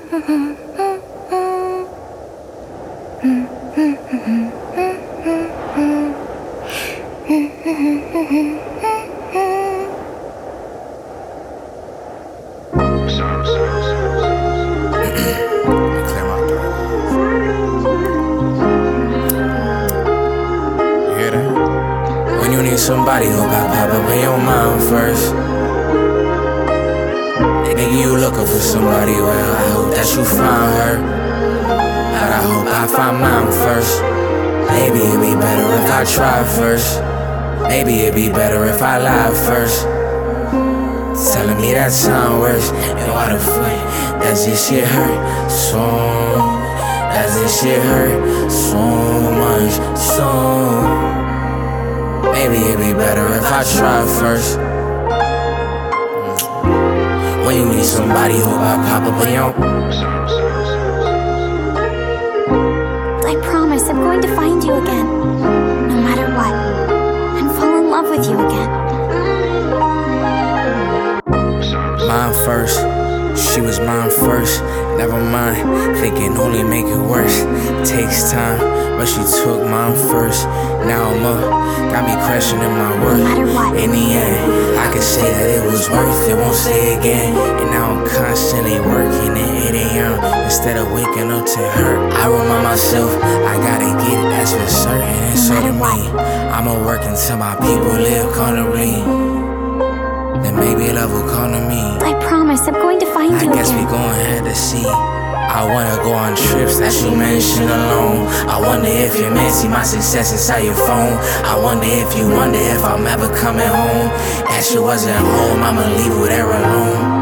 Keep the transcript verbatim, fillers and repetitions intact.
When you need somebody, hope I pop up in your mind first. Nigga, you looking for somebody, well, I hope that you find her. But I hope I find mine first. Maybe it'd be better if I try first. Maybe it'd be better if I lie first. Telling me that sound worse. And why the fuck does this shit hurt so? Does this shit hurt so much, so? Maybe it'd be better if I try first. When you need somebody, hope I pop up in your. I promise I'm going to find you again, no matter what, and fall in love with you again. Mine first, she was mine first. Never mind, thinking only make it worse. Takes time, but she took mine first. Now I'm up, got me questioning my worth. No matter what. In the end, I can say that it was worth it, won't say again. And now I'm constantly working at eight A M Instead of waking up to her, I remind myself I gotta get it, that's for certain. And so to me, I'ma work until my people live comfortably. Then maybe love will come to me. I promise I'm going to find I you guess we again. gon' have to see. I wanna go on trips that you mentioned alone. I wonder if your man see my success inside your phone. I wonder if you wonder if I'm ever coming home. That shit wasn't home, I'ma leave with her alone.